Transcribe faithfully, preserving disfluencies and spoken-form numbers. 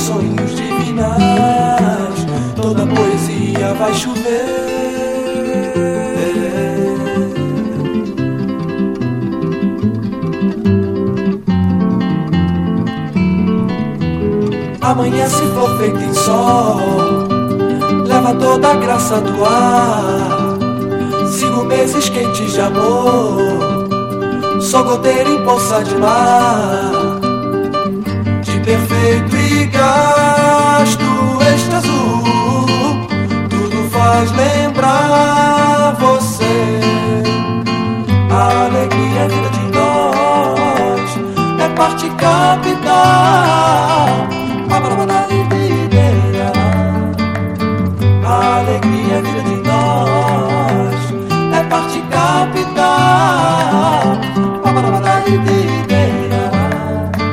sonhos divinais, toda poesia vai chover. Amanhã se for feito em sol, leva toda a graça do ar. Sigo meses quentes de amor, sou goteira em poça de mar. De perfeito e gasto este azul, tudo faz lembrar você. A alegria é vida de nós, é parte capital. A alegria é vida de nós, é parte capital.